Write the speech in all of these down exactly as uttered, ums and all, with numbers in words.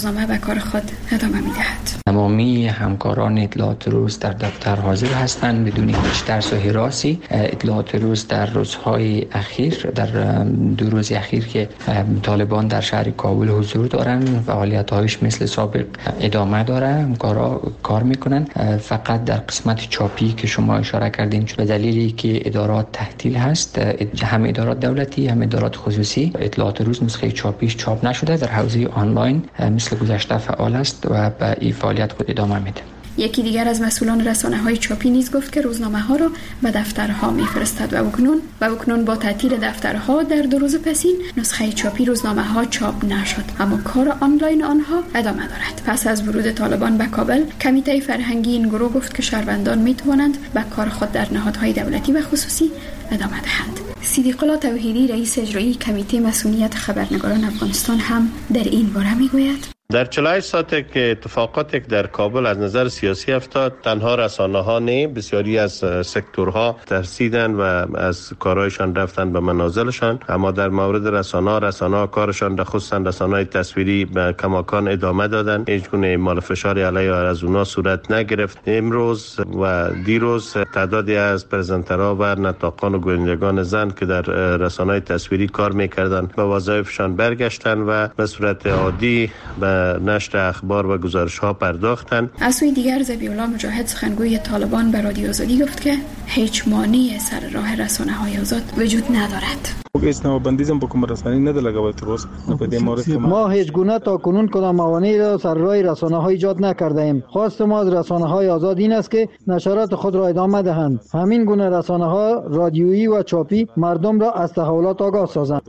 روزنامه به کار خود ادامه می‌دهد. تمامی همکاران اطلاعات روز در دفتر حاضر هستند بدون هیچ ترس و هراسی. اطلاعات روز در روزهای اخیر، در دو روز اخیر که طالبان در شهر کابل حضور دارند، فعالیت‌هایش مثل سابق ادامه داره، همکارا کار میکنن. فقط در قسمت چاپی که شما اشاره کردین به دلیلی که ادارات تعطیل هست، هم ادارات دولتی هم ادارات خصوصی، اطلاعات روز نسخه چاپیش چاپ نشده، در حوزه آنلاین مثل گذشته فعال است و به این فعالیت خود ادامه میده. یکی دیگر از مسئولان رسانه‌های چاپی نیز گفت که روزنامه‌ها را به دفترها می‌فرستد و بکنون و بکنون با تعطیل دفترها در دو روز پسین نسخه چاپی روزنامه‌ها چاپ نشد، اما کار آنلاین آنها ادامه دارد. پس از ورود طالبان به کابل، کمیته فرهنگی این گروه گفت که شهروندان می‌توانند به کار خود در نهادهای دولتی و خصوصی ادامه دهند. صدیق الله توحیدی رئیس اجرایی کمیته مسئولیت خبرنگاران افغانستان هم در این باره می‌گوید: در چهل و هشت ساعتی که اتفاقاتی که در کابل از نظر سیاسی افتاد، تنها رسانه‌ها نه، بسیاری از سکتورها ترسیدن و از کارهایشان رفتن به منازلشان. اما در مورد رسانه‌ها، رسانه‌ها کارشان در خصوصا رسانه‌های تصویری به کماکان ادامه دادن. هیچ گونه اعمال فشاری علیه از اونها صورت نگرفت. امروز و دیروز تعدادی از پرزنترها و نطاقان و گویندگان زن که در رسانه‌های تصویری کار می‌کردند به وظایفشان برگشتن و به صورت عادی به نشر اخبار و گزارش ها پرداختند. از سوی دیگر ذبیح الله مجاهد سخنگوی طالبان به رادیو آزادی گفت که هیچ مانعی سر راه رسانه های آزاد وجود ندارد. هیچ نوع بندیزم با کوم رسانه‌ای نداره تو روز په دې مورد ما هیچ گونه تا کنون کدام موانعی را سر راه رسانه‌ها ایجاد نکرده ایم. خواست ما از رسانه‌های آزاد این است که نشرات خود را ادامه دهند. همین گونه رسانه‌ها رادیویی و چاپی مردم را از تحولات آگاه سازند.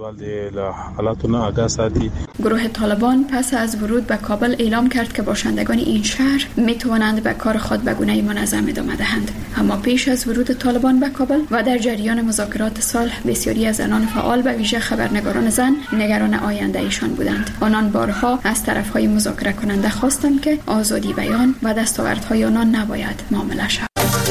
گروه طالبان پس از ورود به کابل اعلام کرد که باشندگان این شهر میتوانند به کار خود به گونه منظم ادامه دهند. اما پیش از ورود طالبان به کابل و در جریان مذاکرات صلح، بسیاری از زنان فعال به ویژه خبرنگاران زن نگران آینده ایشان بودند. آنان بارها از طرفهای مذاکره کننده خواستند که آزادی بیان و دستاوردهای آنان نباید معامله شود.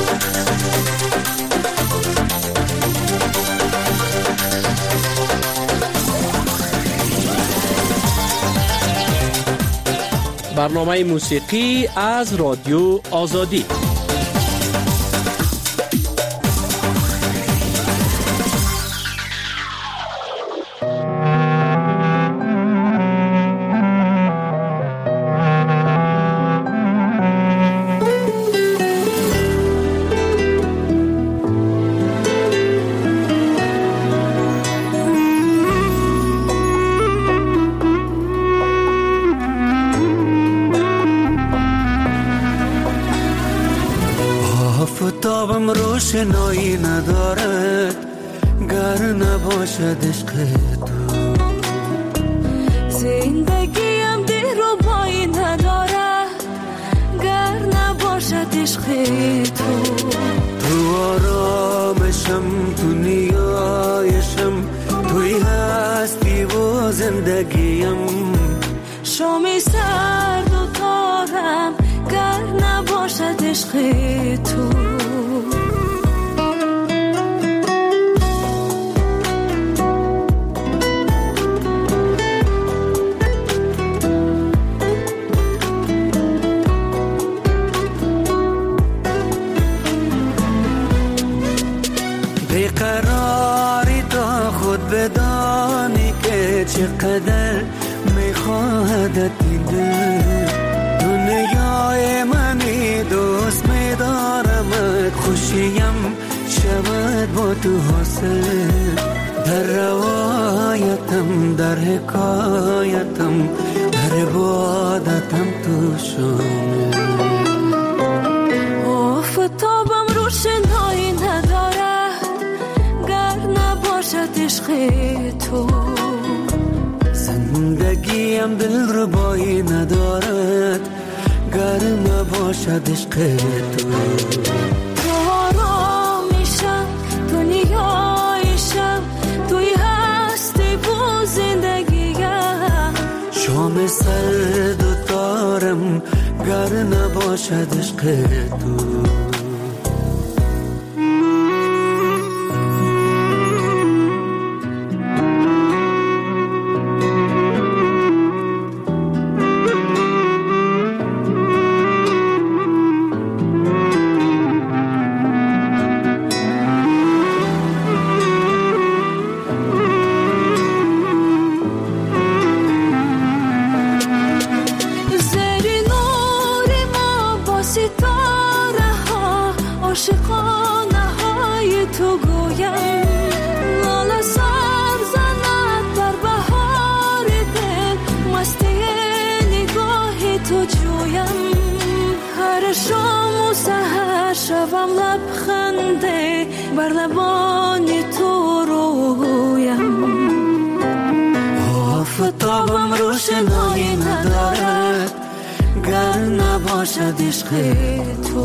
برنامه موسیقی از رادیو آزادی. آفتابم روشنایی ندارد گر نباشد عشق تو. زندگیم دلربایی ندارد گر نباشد عشق تو. تو آرامشم، تو نیایشم، توی هستی و زندگیم. شامی سرد و تارم گر نباشد عشق تو. بیقراری تا خود بدانی که چقدر میخواهد این دل. دنیای منی دوست میدارمت، خوشیم شود با تو حاصل. در روایتم، در حکایتم، در عبادتم تو شامل. آفتابم روشنایی ندارد گر نباشد عشق تو. زندگیم دلربایی ندارد گر نباشد عشق تو. تو آرامیشم، تو نیایشم، توی هستی و زندگیم. شام سرد و تارم گر نباشد عشق تو. عاشقانه های تو گویم لاله سر زند در بهار دل مستی نگاه تو جویم هر شام و سحر شوم لبخنده بر لبان تو رویم آفتابم روشنایی ندارد گر نباشد عشق تو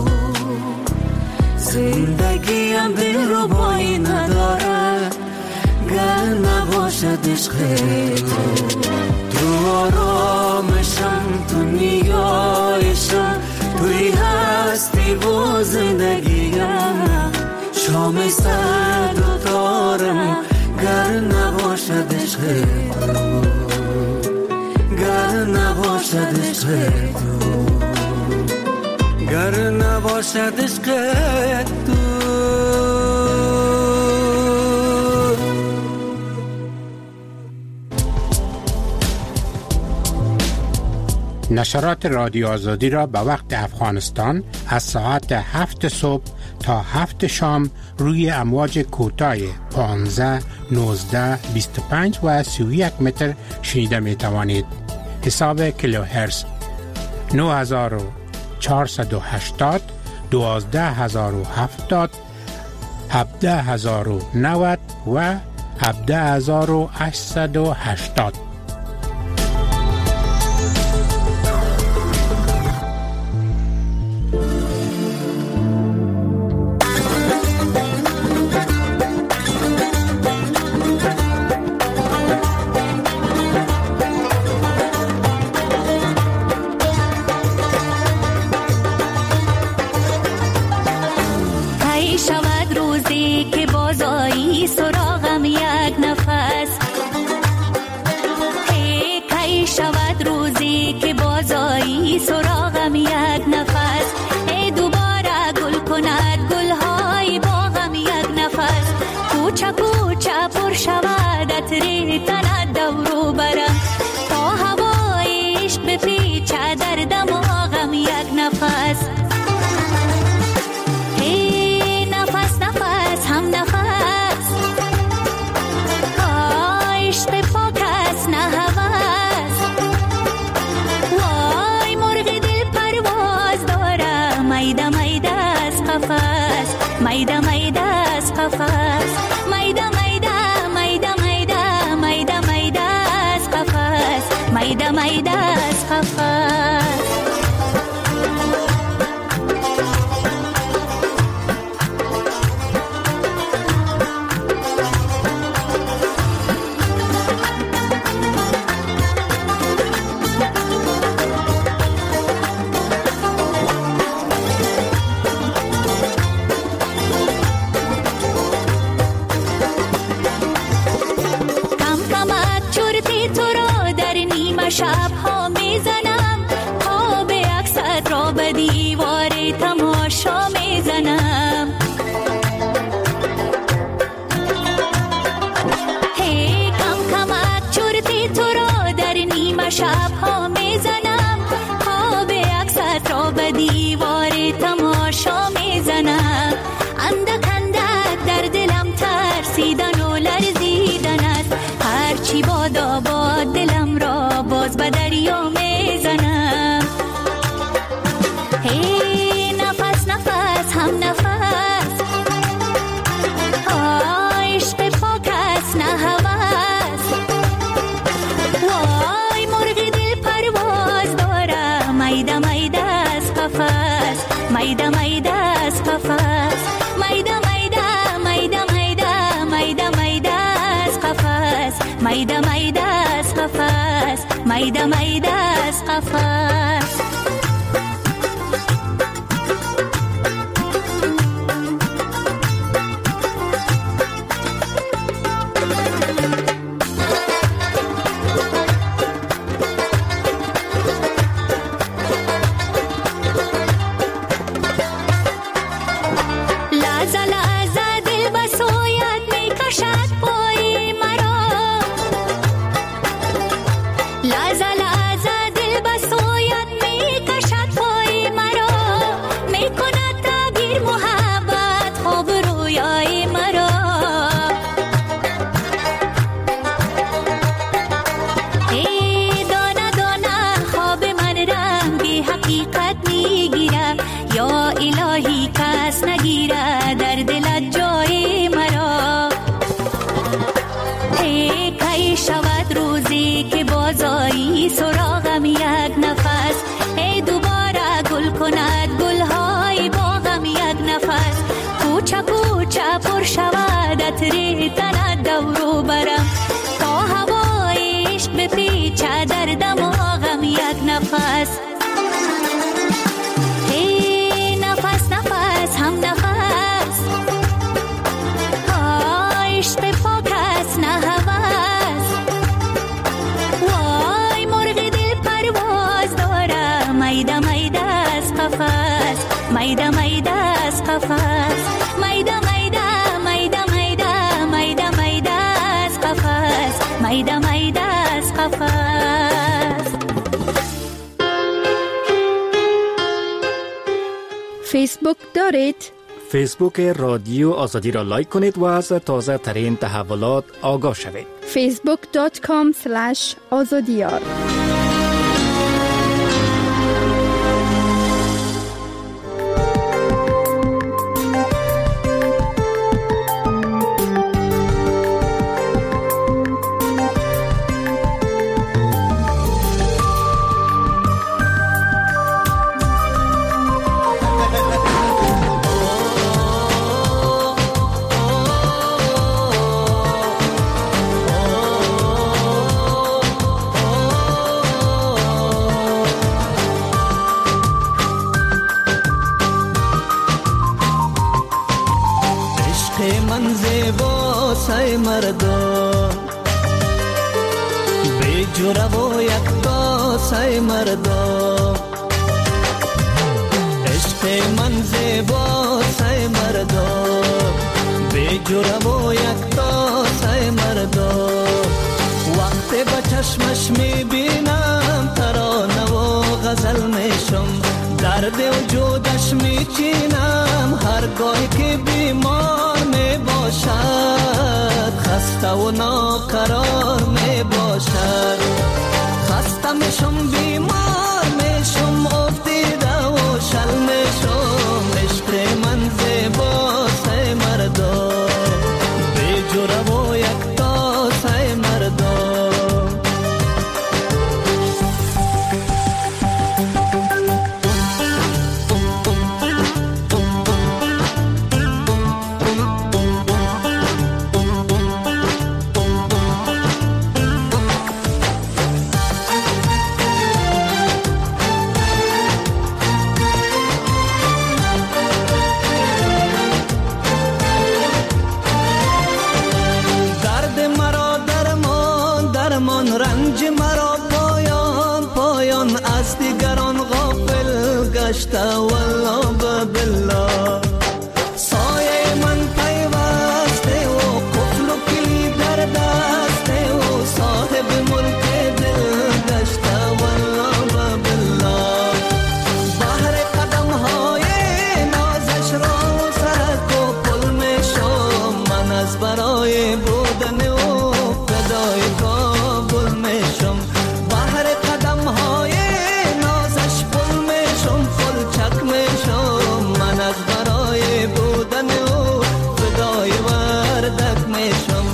زندگیم دلربایی ندارد گر نباشد عشق تو تو آرامشم تو نیایشم توی هستی و زندگیم شام سرد و تارم گر نباشد عشق تو گر نباشد عشق تو گر نباشد عشق تو. نشرات رادیو آزادی را به وقت افغانستان از ساعت هفت صبح تا هفت شام روی امواج کوتاه پانزده، نوزده، بیست و پنج و سی و یک متر شنیده می توانید. حساب کیلوهرتز نه هزار و چهارصد و هشتاد، دوازده هزار و هفتاد، هفده هزار و نود و هفده هزار و هشتصد و هشتاد. Maida Maidas Qafas, Maida Maidas Qafas. Laza laza dil baso حقیقت میگیره، یا الهی کس نگیره در دلت جای مرا. ای کی شود روزی که بازایی سراغم یک نفس، ای دوباره گل کند گلهای باغم یک نفس، کوچه کوچه پر شود عطر تنت دورو برم، تا هوای عشق بپیچه در دماغم یک نفس. ای نفس نفس هم نفس، عشق پاک است نه هوس، وای مرغ دل پرواز داره، میده میده از قفس، میده میده از قفس، میده میده میده میده میده میده از قفس، میده میده از قفس. فیسبوک دارید؟ فیسبوک رادیو آزادی را لایک کنید و از تازه ترین تحولات آگاه شوید. فیسبوک دات کام سلش آزادیار. سای مردم بی جوره و یک تا سای مردم، عشق من زیبا سای مردم بی جوره و یک تا سای مردم، وقتی با چشمش میبینم ترانه و غزل میشم، درد وجودش میچینم هرگاهی که بیمار می باشد، خسته و ناقرار می باشد، خسته میشم بیمار میشم افتیده و شل میشم، عشق من زیبا سای مردم بی جوره و یک تا سای مردم. رنج مرا پایان پایان از دیگران غافل گشته، والله بالله سایه من پیوسته و قفل و کلید در دسته و صاحب ملک دل گشته، والله بالله بحر قدم های نازش را سرک و پل می شم، من از برای بودن و فدای کابل میشم، بحر قدم های نازش پل میشم، پل چک میشم، من از برای بودن او فدای وردک میشم.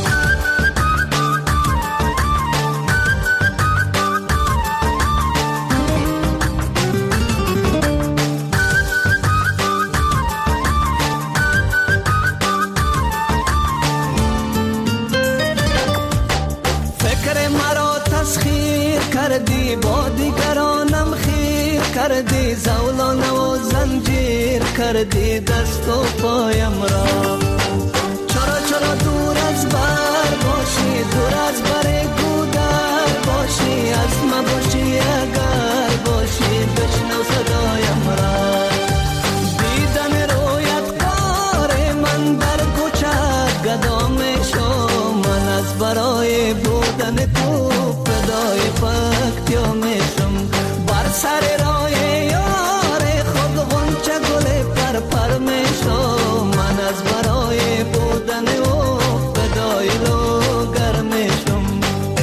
کردی با دیگرانم خیر کردی، زولانه و زنجیر کردی دست و پایم را، چرا چرا دور از بر باشی، دور از بر گودر باشی، از ما باشی اگر باشی، بشنو صدایم را، دیدن رویت کار من در کوچه گدا میشم، من از برای بودن تو فدای پاکتیا میشم، بر سر راه یار خود غنچه گل پر پر میشم، من از برای بودن او فدای لوگر میشم،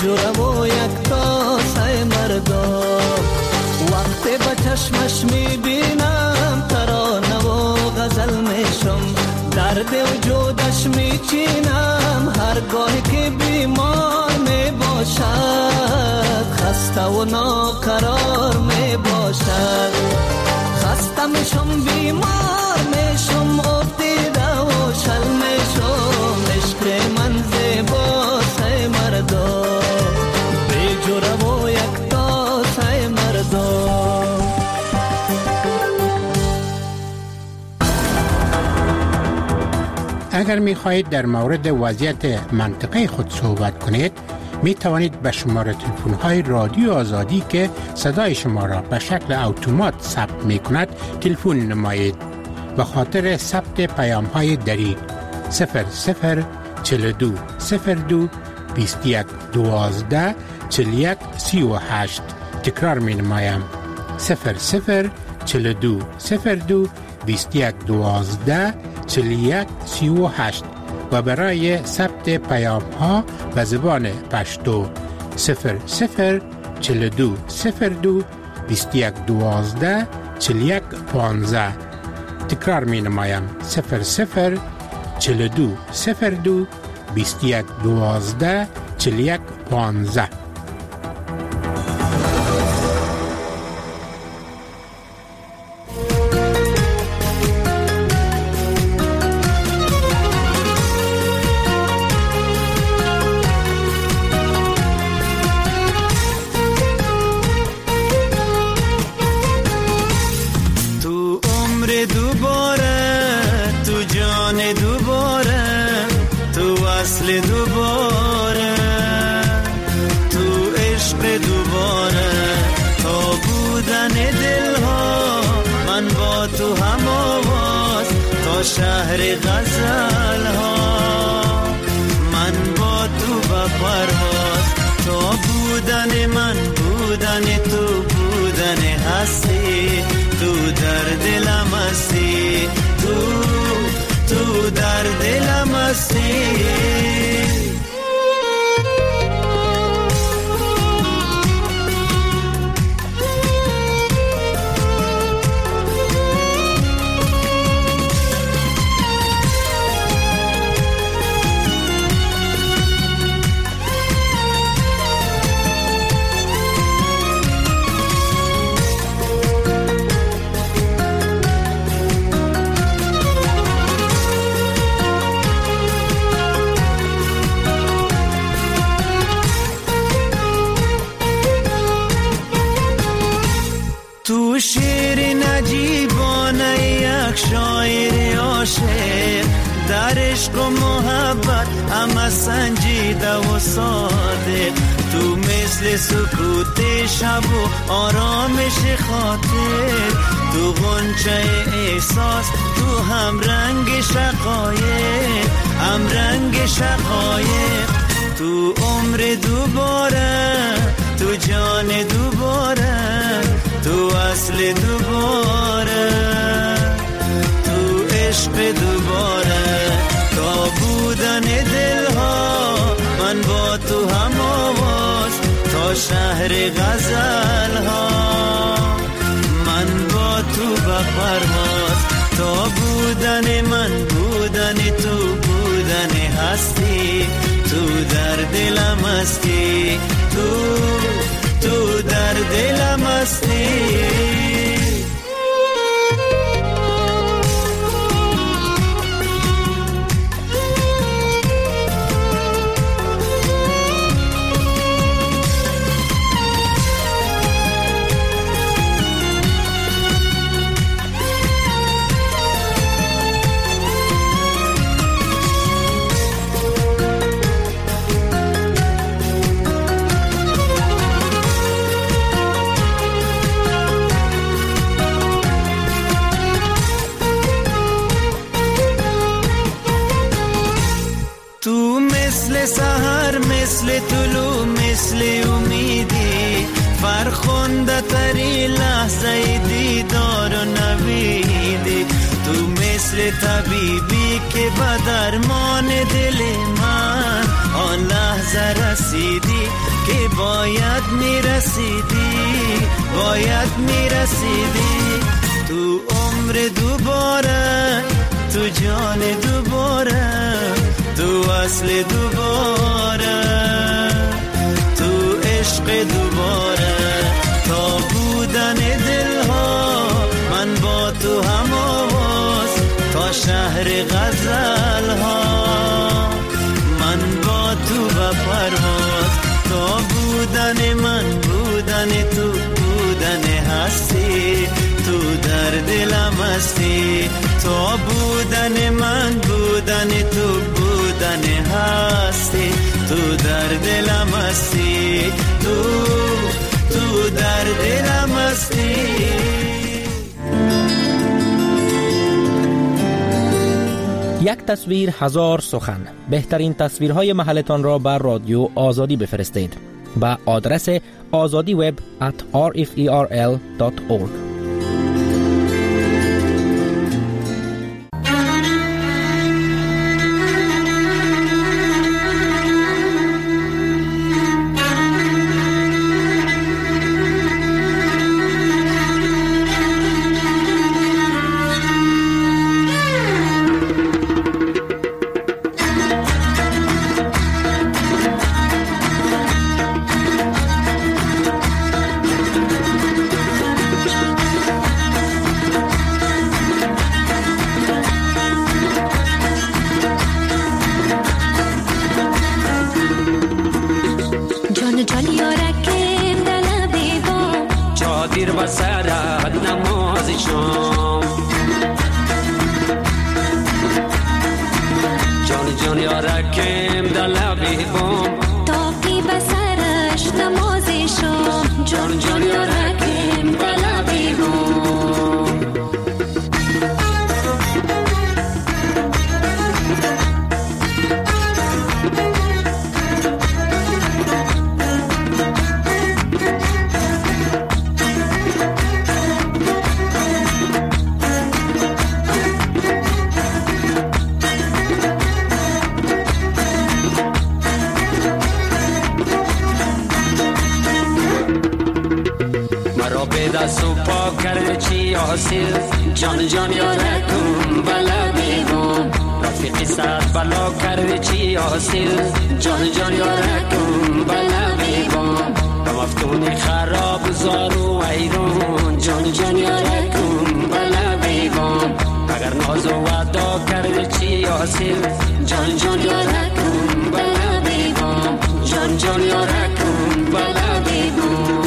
جوره و یک تاسه مردم. وقتی به چشمش میبینم ترانه و غزل میشم، درد وجودش میچینم هرگاهی که بیمار میباشد، خسته و ناقرار میباشد. خسته میشم بیمار میشم آب دیده و شل میشم، عشق من زیباسه مردم بی جوره و یک تاسه مردم. اگر می خواهید در مورد وضعیت منطقه خود صحبت کنید، می توانید به شماره تلفن های رادیو آزادی که صدای شما را به شکل اتومات ثبت می کند تلفن نمایید. به خاطر ثبت پیام های دری صفر صفر چهل و دو صفر دو بیست و یک دوازده چهل و یک سی و هشت. تکرار می نمایم صفر صفر چهل و دو صفر دو بیست و یک دوازده چهل و یک سی و هشت و برای ثبت پیام ها به زبان پشتو صفر صفر چهل و دو صفر دو بیست و یک دوازده چهل و یک پانزده. تکرار می نمایم صفر صفر چهل و دو صفر دو بیست و یک دوازده چهل و یک پانزده. شهر غزل ها من با تو با پرواز، تو بودن من بودن تو بودن هستی، تو در دلم هستی، تو تو در دلم هستی. تو شیر نجیبانه یک شاعر عاشق، در عشق و محبت همه سنجیده و صادق، تو مثل سکوت شب و آرامش خاطر، تو غنچه احساس، تو هم رنگ شقایق، هم رنگ شقایق، تو عمر دوباره، تو جان دوباره، تو اصل دوباره، تو عشق دوباره، تا بودن دلها من با تو هم آواز، تا شهر غزل ها من با تو به پرواز، تا بودن من بودن تو بودن هستی، تو در دلم هستی، تو تو در دلم هستی. سحر مثل طلوع مثل امیدی، فرخنده تری لحظه دیدار و نویدی، تو مثل مثل طبیبی که به درمان دل من آن لحظه رسیدی که باید میرسیدی باید میرسیدی تو عمر دوباره تو جان دوباره تو اصل دوباره تو عشق دوباره تا بودن دلها من با تو هم آواز تا شهر غزل ها من با تو و پرواز تا بودن من بودن تو بودن هستی تو در دلم هستی تا بودن من بودن تو بودن هستی تو در دلم هستی تو تو در دلم هستی. یک تصویر هزار سخن. بهترین تصویرهای محلتان را بر رادیو آزادی بفرستید با آدرس آزادی وب ات آر اف ای آر ال دات اورگ. جان جان یارکم بلا بیگم رفیقی سر بلا کرد چی حاصل جان جان یارکم بلا بیگم به مفتون خراب زارو ایرون جان جان یارکم بلا بیگم اگر ناز و وعدا کرد چی حاصل جان جان یارکم بلا بیگم جان جان یارکم بلا بیگم.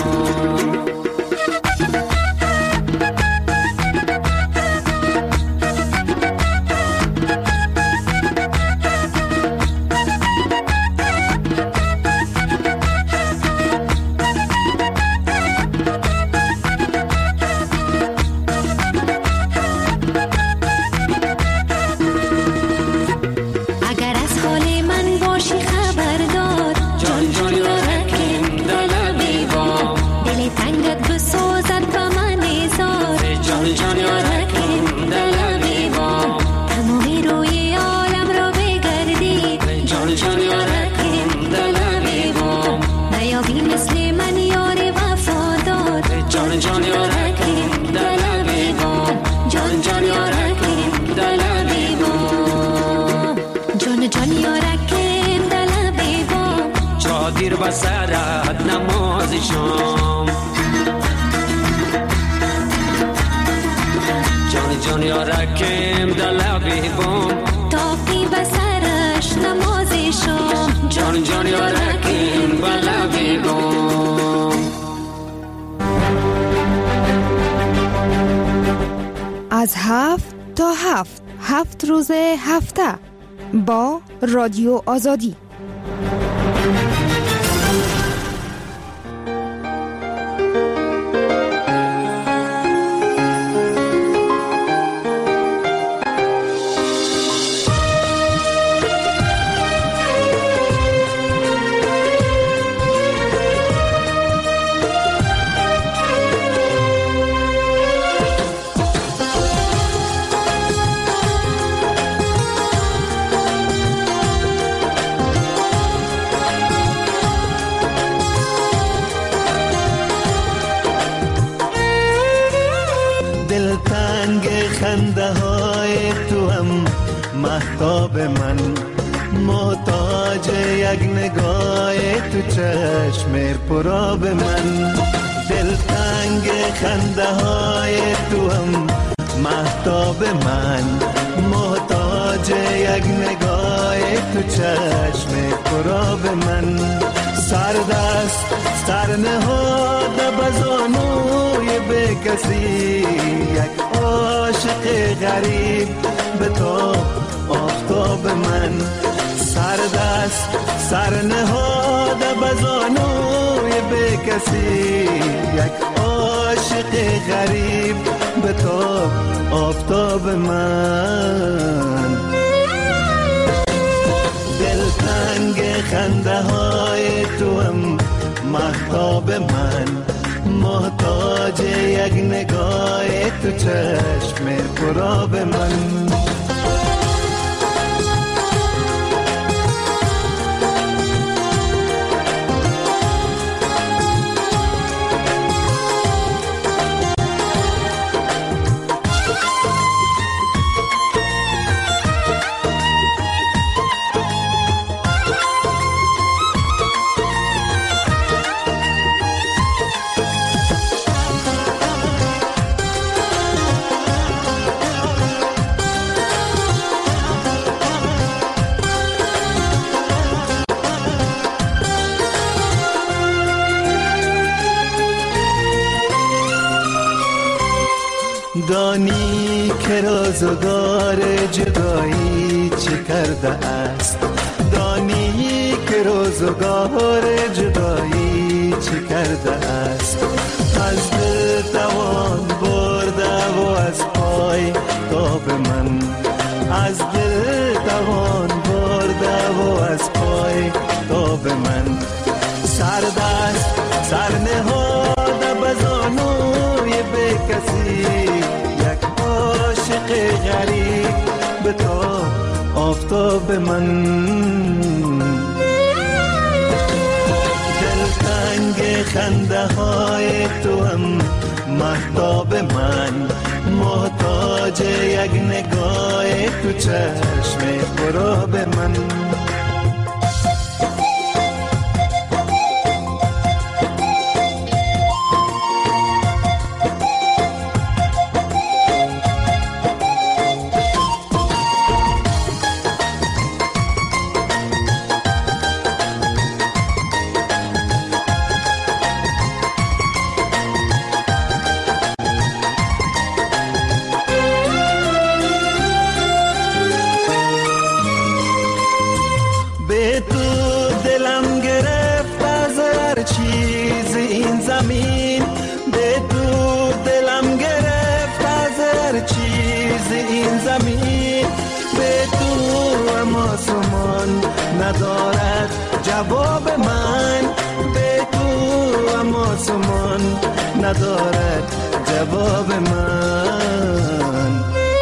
بسرت نماز شام جان جان یارکم دلبی بام تاقی بسرش نماز شام جان جان یارکم دلبی بام. از هفت تا هفت هفت روز هفته با رادیو آزادی. من، محتاج یک نگاه تو چشم پرآب من. دلتنگ خنده های تو هم مهتاب من، محتاج یک نگاه تو چشم پرآب من. سردست سر نهاده بزانوی به کسی، یک عاشق غریب به تو آفتاب من. سردست سر نهاده بزانوی به کسی، یک عاشق غریب به تو آفتاب من. دلتنگ خنده های تو هم مهتاب من، محتاج یک نگاه تو چشم پرآب من. دانی که روزگار جدایی چه کرده است، دانی که روزگار جدایی چه کرده است. از دل توان برده و از پای تاب من، از دل توان برده و از پای تاب من. سردست سر نهاده بزانوی به کسی، عاشق غریب به تو آفتاب من. دلتنگ خنده های تو هم مهتاب من، محتاج یک نگاه تو چشم پرآب من. ندارد جواب من، به تو اما سمان ندارد جواب من.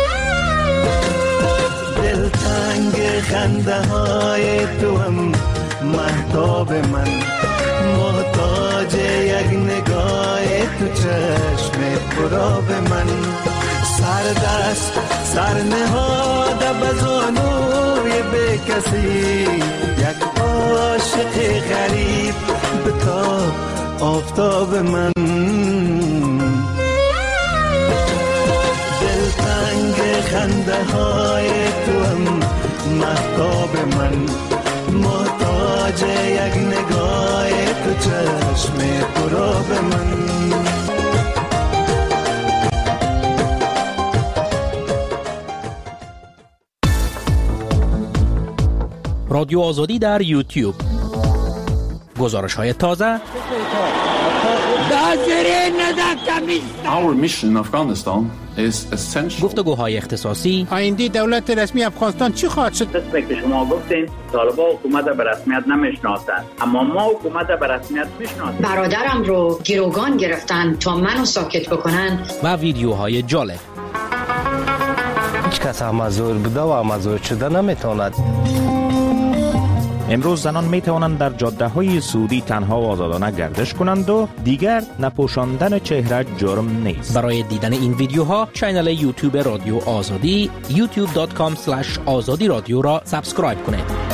دلتنگ خنده های تو هم مهتاب من، محتاج یک نگاه تو چشم پرآب من. سردست سر نهاده بزانوی به کسی، یک عاشق غریب به تو آفتاب من. دلتنگ خنده های تو هم مهتاب من، محتاج یک نگاه تو چشم پرآب من. رادیو آزادی در یوتیوب، گزارش های تازه، Our mission in Afghanistan is essential. گفتگوهای اختصاصی. آینده دولت رسمی افغانستان چی خواهد شد؟ دست که شما گفتین طالبان حکومت به رسمیت نمیشناسند، اما ما حکومت به رسمیت میشناسیم. برادرم رو گروگان گرفتن تا منو ساکت بکنن. و ویدیوهای جالب. هیچ کس هم مزور بوده و مزور شده نمیتواند. امروز زنان می توانند در جاده های سعودی تنها و آزادانه گردش کنند و دیگر نپوشاندن چهره جرم نیست. برای دیدن این ویدیوها کانال یوتیوب رادیو آزادی یوتیوب دات کام اسلش آزادی رادیو را سابسکرایب کنید.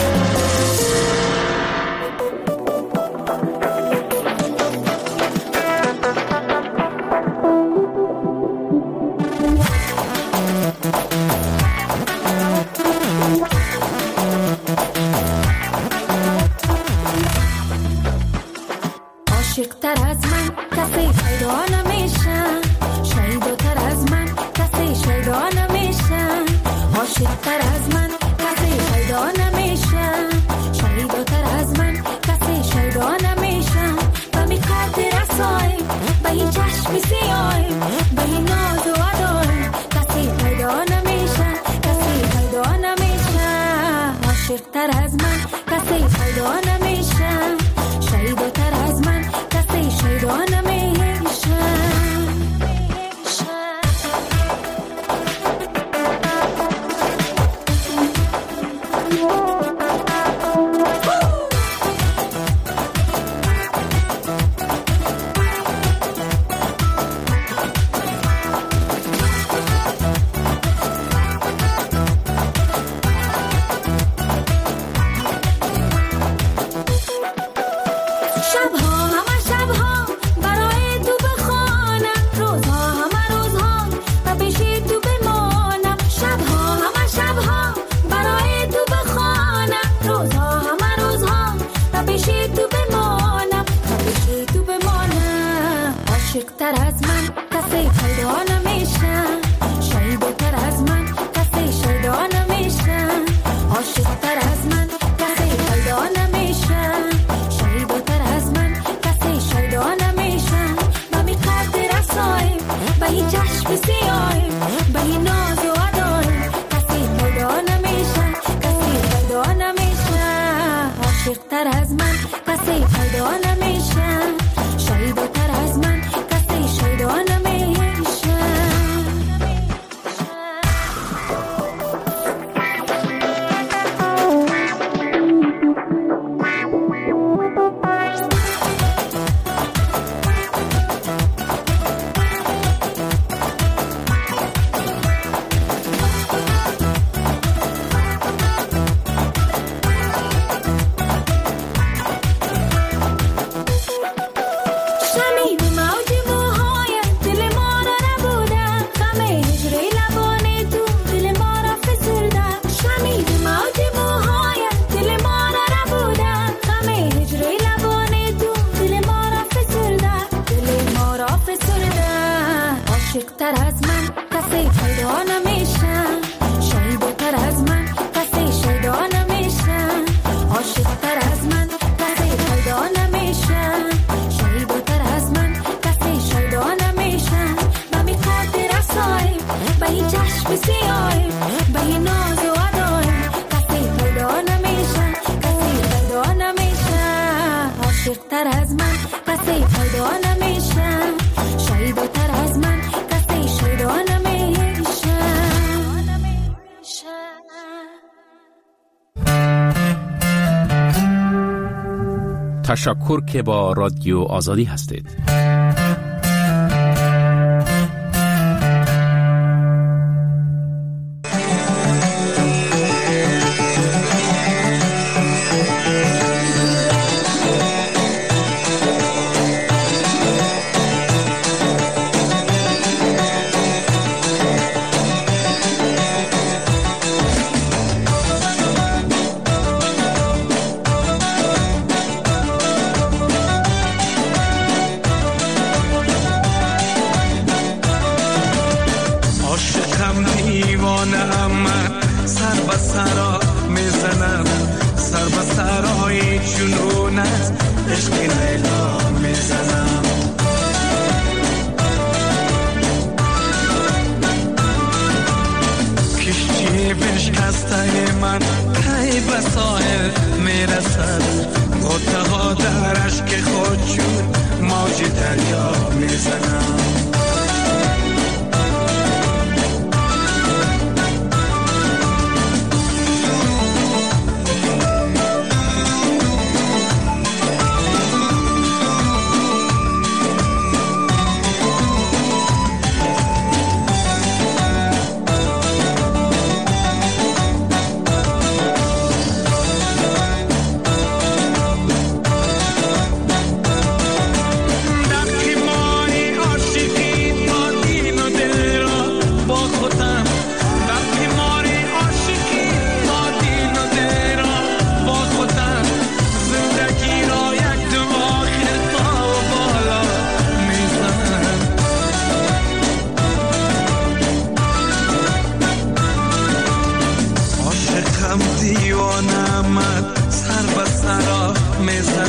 تشکر که با رادیو آزادی هستید.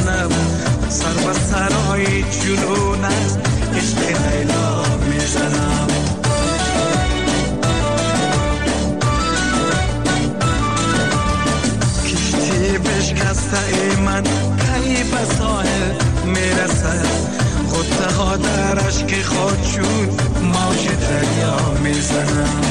میزنم، سر به سرای جنون است عشق لیلا میزنم. کشتی بشکسته ای من کی به ساحل میرسد، غصه ها در اشک خود چون موج دریا میزنم.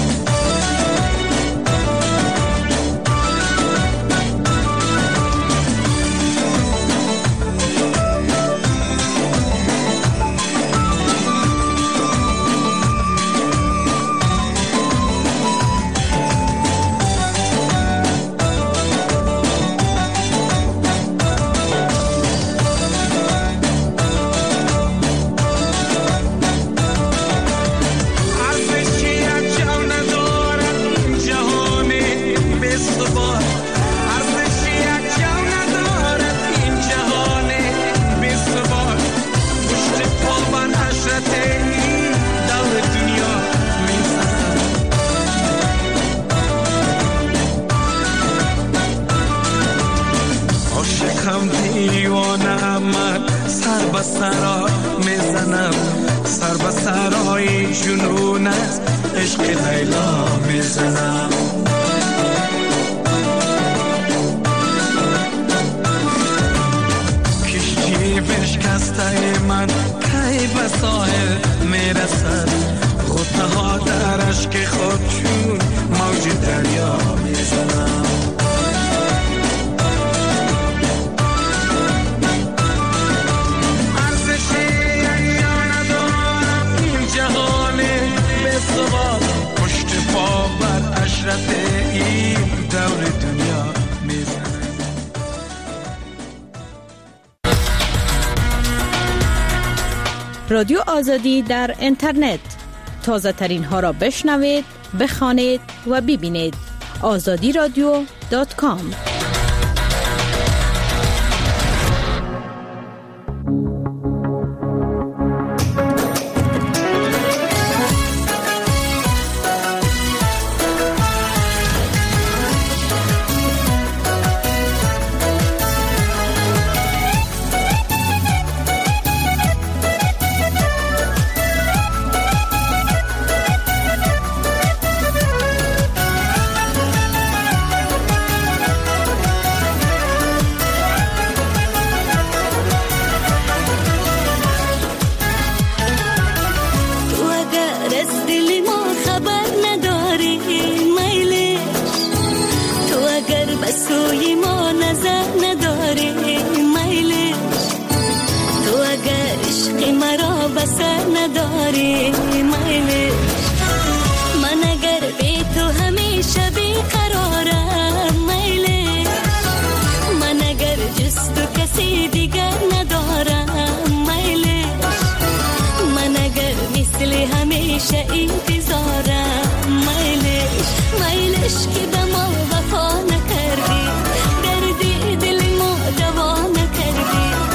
رادیو آزادی در اینترنت، تازه ترین ها را بشنوید، بخوانید و ببینید. آزادی رادیو دات کام.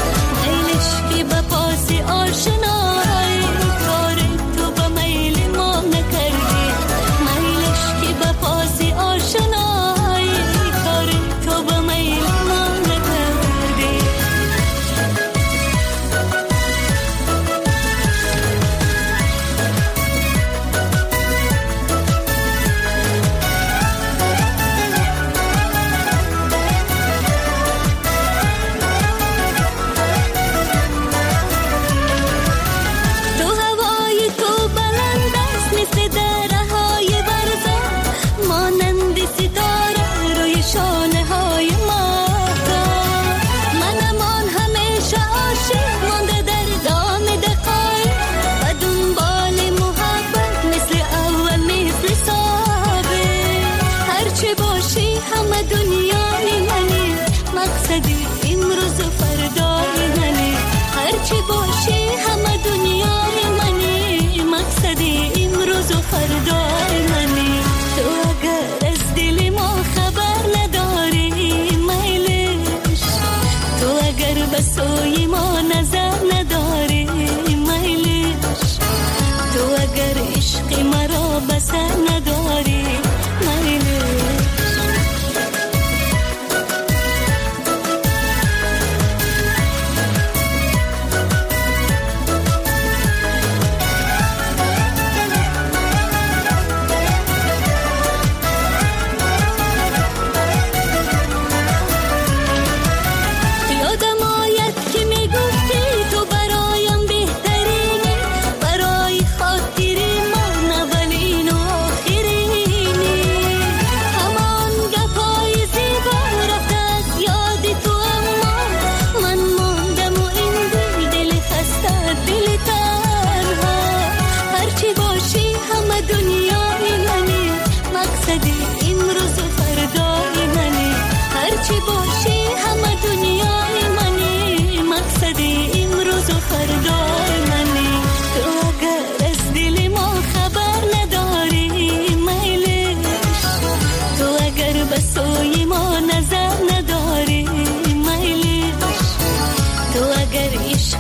آشنایی کار تو با میل ما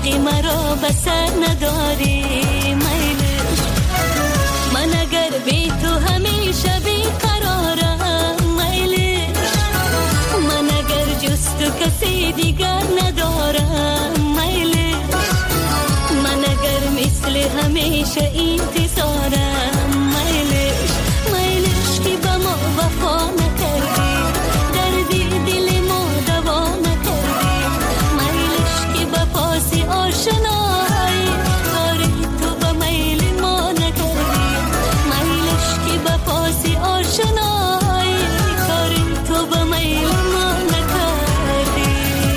عشقی مرا بسر نداری میلش. من اگر بی تو همیشه بی قرارم میلش. من اگر جز تو کسی دیگر ندارم میلش. من اگر مثل همیشه انتظارم میلش. میلش که به ما وفا نکردی، دردی دل ما دوا نکردی. میلش که به پاس آشنایی کاری تو به میل ما نکردی. میلش که به پاس آشنایی کاری تو به میل ما نکردی.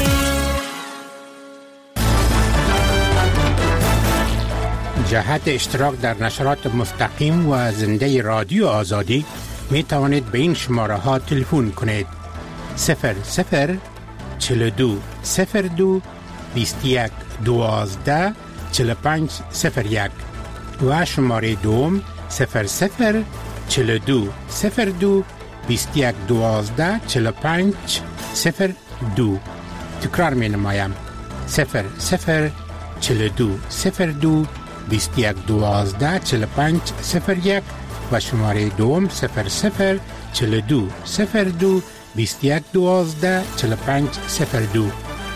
جهت اشتراک در نشرات مستقیم و زنده رادیو آزادی می توانید به این شماره ها تلفن کنید: صفر صفر چهل و دو صفر دو بیست و یک دوازده چهل و پنج صفر یک و شماره دوم صفر صفر چهل و دو صفر دو بیست و یک دوازده چهل و پنج صفر دو. تکرار می نمایم: صفر صفر چهل و دو صفر دو بیست و یک دوازده چهل و پنج صفر یک و شماره دوم صفر صفر چهل و دو صفر دو بیست و یک دوازده چهل و پنج صفر دو.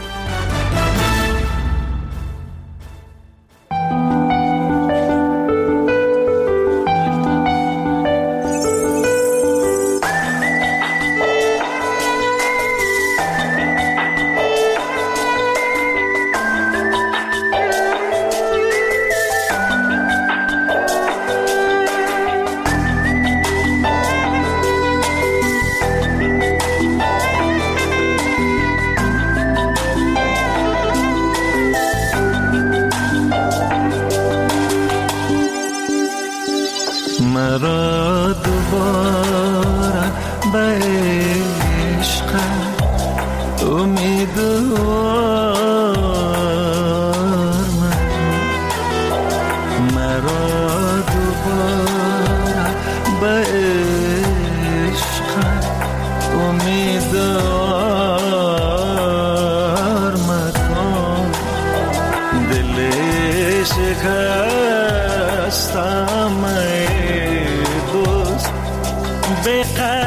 مرا دوباره به عشق امیدوار مرا دوباره به عشق امیدوار مکن. دل شکستم به